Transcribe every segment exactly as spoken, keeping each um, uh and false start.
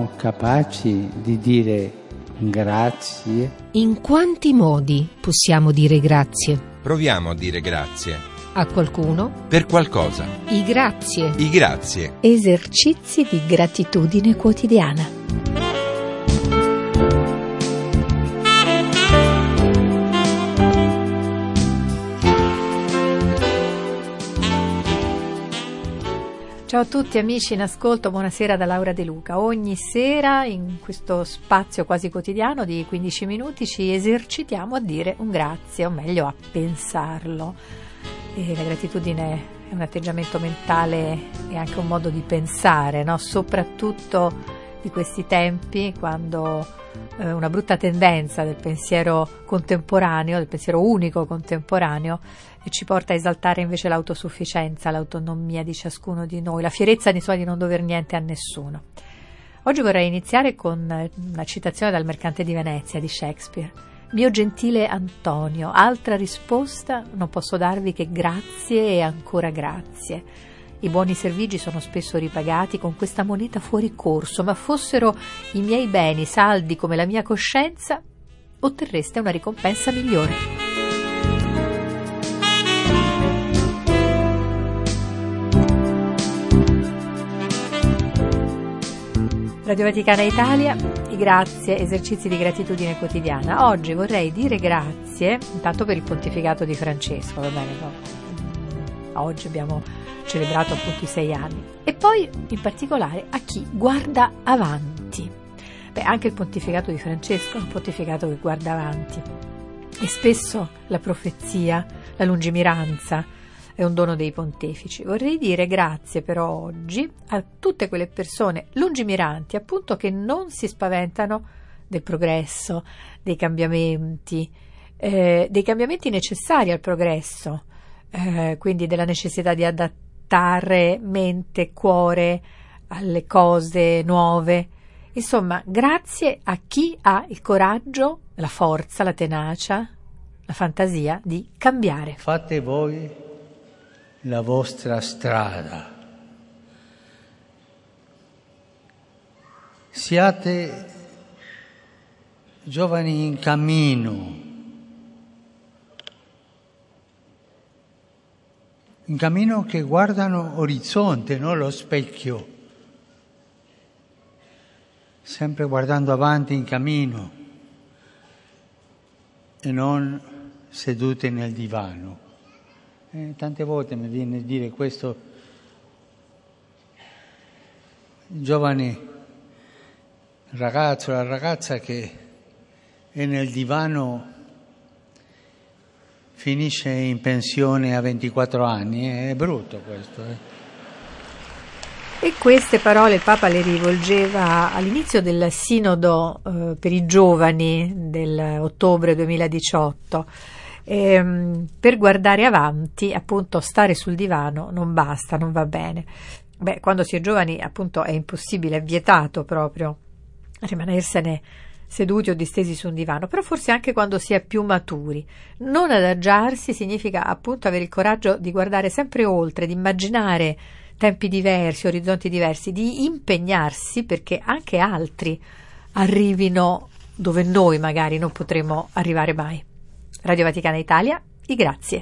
siamo capaci di dire grazie? In quanti modi possiamo dire grazie? Proviamo a dire grazie. A qualcuno? Per qualcosa. I grazie. I grazie. Esercizi di gratitudine quotidiana. Ciao a tutti amici in ascolto, buonasera da Laura De Luca. Ogni sera in questo spazio quasi quotidiano di quindici minuti ci esercitiamo a dire un grazie, o meglio a pensarlo. E la gratitudine è un atteggiamento mentale e anche un modo di pensare, no? Soprattutto di questi tempi, quando eh, una brutta tendenza del pensiero contemporaneo, del pensiero unico contemporaneo, e ci porta a esaltare invece l'autosufficienza, l'autonomia di ciascuno di noi, la fierezza di, di non dover niente a nessuno. Oggi vorrei iniziare con una citazione dal Mercante di Venezia di Shakespeare. Mio gentile Antonio, altra risposta non posso darvi che grazie e ancora grazie. I buoni servigi sono spesso ripagati con questa moneta fuori corso, ma fossero i miei beni saldi come la mia coscienza, otterreste una ricompensa migliore. Radio Vaticana Italia, i grazie, esercizi di gratitudine quotidiana. Oggi vorrei dire grazie, intanto per il pontificato di Francesco, va bene, no? Oggi abbiamo celebrato appunto i sei anni. E poi in particolare a chi guarda avanti. Beh, anche il pontificato di Francesco è un pontificato che guarda avanti. E spesso la profezia, la lungimiranza, è un dono dei pontefici. Vorrei dire grazie però oggi a tutte quelle persone lungimiranti, appunto, che non si spaventano del progresso, dei cambiamenti, eh, dei cambiamenti necessari al progresso, eh, quindi della necessità di adattare mente e cuore alle cose nuove. Insomma, grazie a chi ha il coraggio, la forza, la tenacia, la fantasia di cambiare. Fate voi la vostra strada. Siate giovani in cammino, in cammino che guardano orizzonte, non lo specchio, sempre guardando avanti in cammino e non sedute nel divano. Eh, tante volte mi viene a dire questo giovane ragazzo, la ragazza che è nel divano, finisce in pensione a ventiquattro anni, è brutto questo. Eh. E queste parole il Papa le rivolgeva all'inizio del Sinodo eh, per i giovani dell'ottobre duemiladiciotto. Ehm, per guardare avanti, appunto, stare sul divano non basta, non va bene. Beh, quando si è giovani, appunto, è impossibile, è vietato proprio rimanersene seduti o distesi su un divano, però forse anche quando si è più maturi. Non adagiarsi significa appunto avere il coraggio di guardare sempre oltre, di immaginare tempi diversi, orizzonti diversi, di impegnarsi perché anche altri arrivino dove noi magari non potremo arrivare mai. Radio Vaticana Italia, i grazie.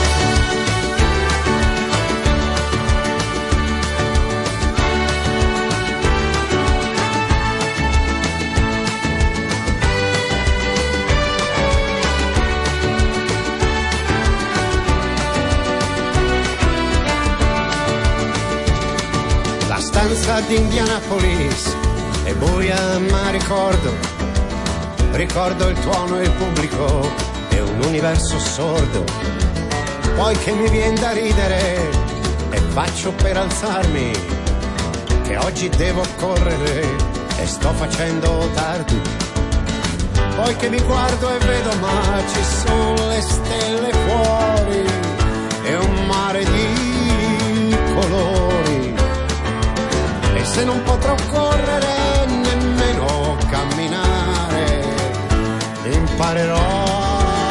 La stanza di Indianapolis è buia ma ricordo, ricordo il tuono e il pubblico. È un universo sordo, poi che mi viene da ridere e faccio per alzarmi, che oggi devo correre e sto facendo tardi. Poi che mi guardo e vedo ma ci sono le stelle fuori e un mare di colori, e se non potrò correre nemmeno camminare, imparerò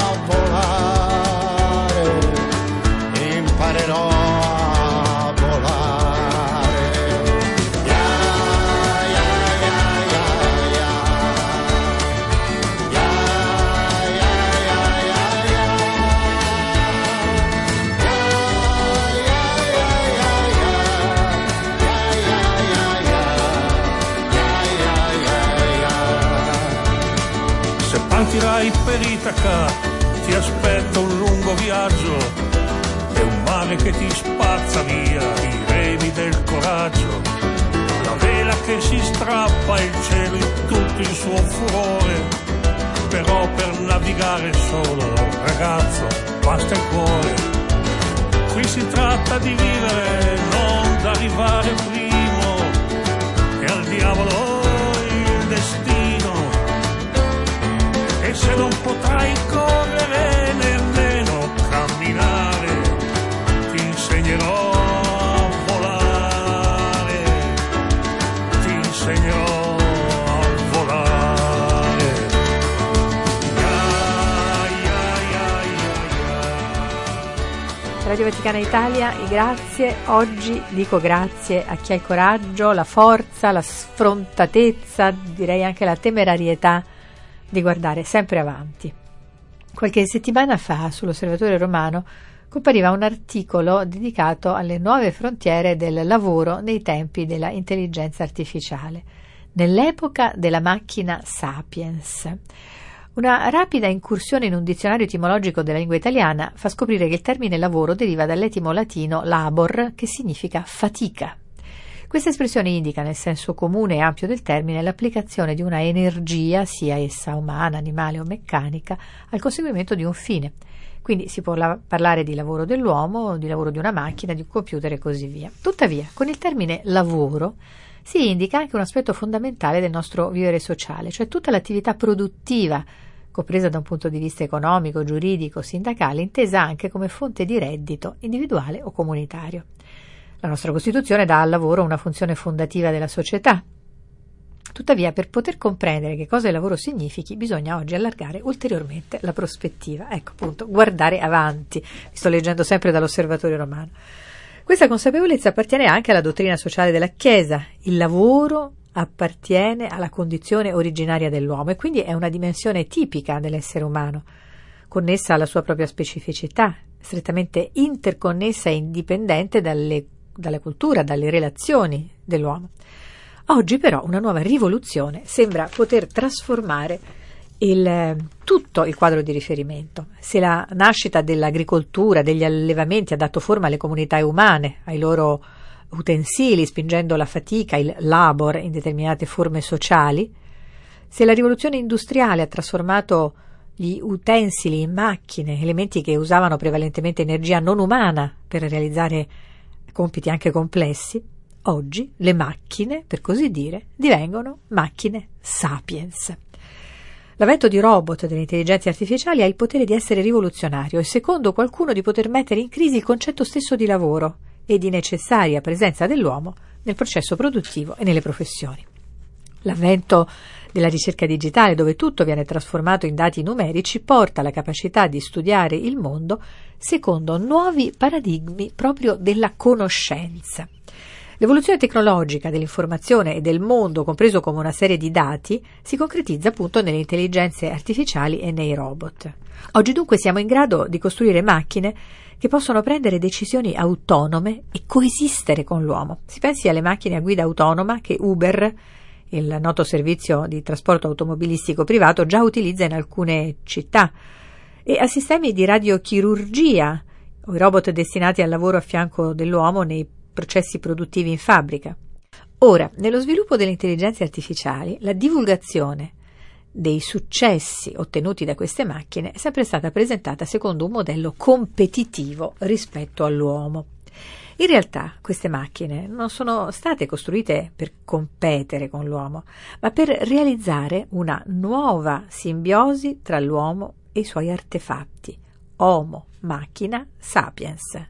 imparerò a volare. Yeah, yeah, yeah, sentirai per Itaca, ti aspetta un lungo viaggio, è un mare che ti spazza via i remi del coraggio, la vela che si strappa, il cielo in tutto il suo furore, però per navigare solo, ragazzo, basta il cuore. Qui si tratta di vivere, non d'arrivare primo, e al diavolo il destino. E se non potrai correre nemmeno camminare, ti insegnerò a volare, ti insegnerò a volare. Ya, ya, ya, ya, ya. Radio Vaticana Italia, i grazie. Oggi dico grazie a chi ha il coraggio, la forza, la sfrontatezza, direi anche la temerarietà di guardare sempre avanti. Qualche settimana fa sull'Osservatore Romano compariva un articolo dedicato alle nuove frontiere del lavoro nei tempi della intelligenza artificiale, nell'epoca della macchina Sapiens. Una rapida incursione in un dizionario etimologico della lingua italiana fa scoprire che il termine lavoro deriva dall'etimo latino labor, che significa fatica. Questa espressione indica, nel senso comune e ampio del termine, l'applicazione di una energia, sia essa umana, animale o meccanica, al conseguimento di un fine. Quindi si può la- parlare di lavoro dell'uomo, di lavoro di una macchina, di un computer e così via. Tuttavia, con il termine lavoro si indica anche un aspetto fondamentale del nostro vivere sociale, cioè tutta l'attività produttiva, compresa da un punto di vista economico, giuridico, sindacale, intesa anche come fonte di reddito individuale o comunitario. La nostra Costituzione dà al lavoro una funzione fondativa della società. Tuttavia, per poter comprendere che cosa il lavoro significhi, bisogna oggi allargare ulteriormente la prospettiva. Ecco, appunto, guardare avanti. Vi sto leggendo sempre dall'Osservatore Romano. Questa consapevolezza appartiene anche alla dottrina sociale della Chiesa. Il lavoro appartiene alla condizione originaria dell'uomo e quindi è una dimensione tipica dell'essere umano, connessa alla sua propria specificità, strettamente interconnessa e indipendente dalle dalla cultura, dalle relazioni dell'uomo. Oggi però una nuova rivoluzione sembra poter trasformare il, tutto il quadro di riferimento. Se la nascita dell'agricoltura, degli allevamenti ha dato forma alle comunità umane, ai loro utensili, spingendo la fatica, il labor in determinate forme sociali, se la rivoluzione industriale ha trasformato gli utensili in macchine, elementi che usavano prevalentemente energia non umana per realizzare compiti anche complessi, oggi le macchine, per così dire, divengono macchine sapiens. L'avvento di robot e delle intelligenze artificiali ha il potere di essere rivoluzionario e, secondo qualcuno, di poter mettere in crisi il concetto stesso di lavoro e di necessaria presenza dell'uomo nel processo produttivo e nelle professioni. L'avvento della ricerca digitale, dove tutto viene trasformato in dati numerici, porta alla capacità di studiare il mondo secondo nuovi paradigmi proprio della conoscenza. L'evoluzione tecnologica dell'informazione e del mondo, compreso come una serie di dati, si concretizza appunto nelle intelligenze artificiali e nei robot. Oggi dunque siamo in grado di costruire macchine che possono prendere decisioni autonome e coesistere con l'uomo. Si pensi alle macchine a guida autonoma che Uber, il noto servizio di trasporto automobilistico privato, già utilizza in alcune città, e a sistemi di radiochirurgia o i robot destinati al lavoro a fianco dell'uomo nei processi produttivi in fabbrica. Ora, nello sviluppo delle intelligenze artificiali, la divulgazione dei successi ottenuti da queste macchine è sempre stata presentata secondo un modello competitivo rispetto all'uomo. In realtà queste macchine non sono state costruite per competere con l'uomo, ma per realizzare una nuova simbiosi tra l'uomo e i suoi artefatti, Homo, macchina, sapiens.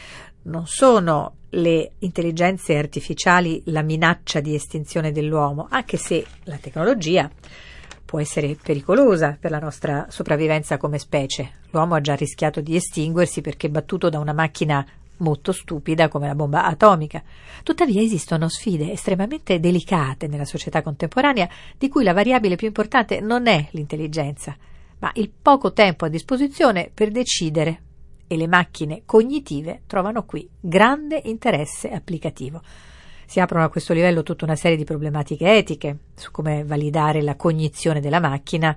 Non sono le intelligenze artificiali la minaccia di estinzione dell'uomo, anche se la tecnologia può essere pericolosa per la nostra sopravvivenza come specie. L'uomo ha già rischiato di estinguersi perché battuto da una macchina molto stupida come la bomba atomica. Tuttavia esistono sfide estremamente delicate nella società contemporanea, di cui la variabile più importante non è l'intelligenza, ma il poco tempo a disposizione per decidere, e le macchine cognitive trovano qui grande interesse applicativo. Si aprono a questo livello tutta una serie di problematiche etiche su come validare la cognizione della macchina,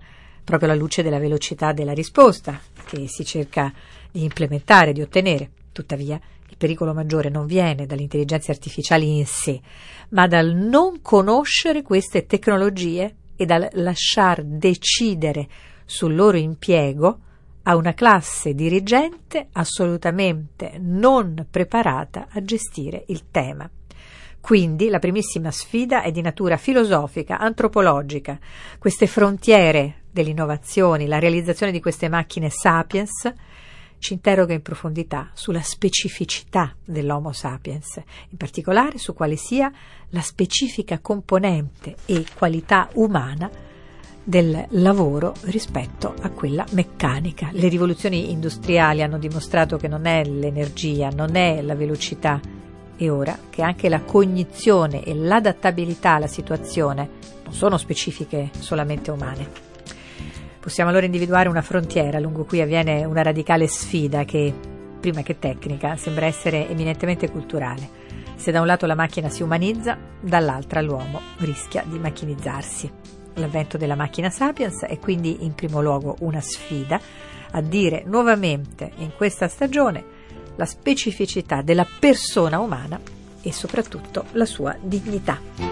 proprio alla luce della velocità della risposta che si cerca di implementare, di ottenere. Tuttavia, il pericolo maggiore non viene dalle intelligenze artificiali in sé, ma dal non conoscere queste tecnologie e dal lasciar decidere sul loro impiego a una classe dirigente assolutamente non preparata a gestire il tema. Quindi la primissima sfida è di natura filosofica, antropologica. Queste frontiere delle innovazioni, la realizzazione di queste macchine sapiens, ci interroga in profondità sulla specificità dell'Homo sapiens, in particolare su quale sia la specifica componente e qualità umana del lavoro rispetto a quella meccanica. Le rivoluzioni industriali hanno dimostrato che non è l'energia, non è la velocità, e ora che anche la cognizione e l'adattabilità alla situazione non sono specifiche solamente umane. Possiamo allora individuare una frontiera lungo cui avviene una radicale sfida che, prima che tecnica, sembra essere eminentemente culturale. Se da un lato la macchina si umanizza, dall'altra l'uomo rischia di macchinizzarsi. L'avvento della macchina sapiens è quindi in primo luogo una sfida a dire nuovamente in questa stagione la specificità della persona umana e soprattutto la sua dignità.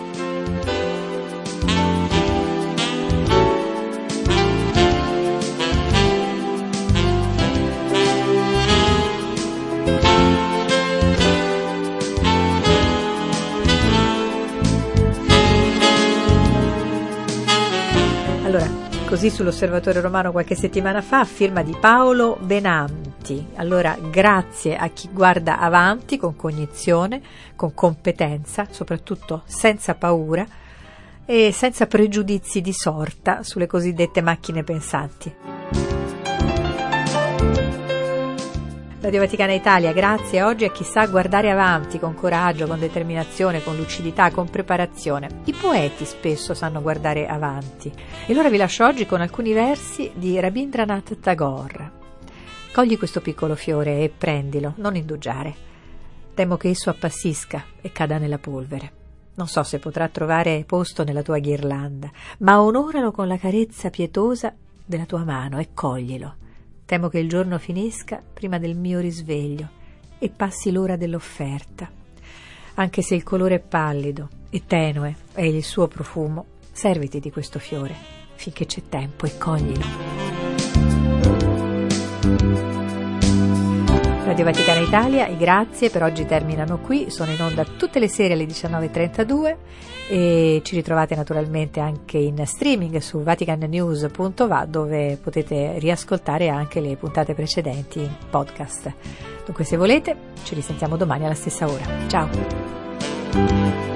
Allora, così sull'Osservatore Romano qualche settimana fa, a firma di Paolo Benanti. Allora, grazie a chi guarda avanti con cognizione, con competenza, soprattutto senza paura e senza pregiudizi di sorta sulle cosiddette macchine pensanti. Radio Vaticana Italia, grazie oggi a chi sa guardare avanti con coraggio, con determinazione, con lucidità, con preparazione. I poeti spesso sanno guardare avanti. E allora vi lascio oggi con alcuni versi di Rabindranath Tagore. Cogli questo piccolo fiore e prendilo, non indugiare. Temo che esso appassisca e cada nella polvere. Non so se potrà trovare posto nella tua ghirlanda, ma onoralo con la carezza pietosa della tua mano e coglilo. Temo che il giorno finisca prima del mio risveglio e passi l'ora dell'offerta. Anche se il colore è pallido e tenue è il suo profumo, serviti di questo fiore finché c'è tempo e coglilo. Radio Vaticana Italia, i grazie per oggi terminano qui, sono in onda tutte le sere alle diciannove e trentadue e ci ritrovate naturalmente anche in streaming su vatican news punto va, dove potete riascoltare anche le puntate precedenti in podcast. Dunque, se volete, ci risentiamo domani alla stessa ora. Ciao!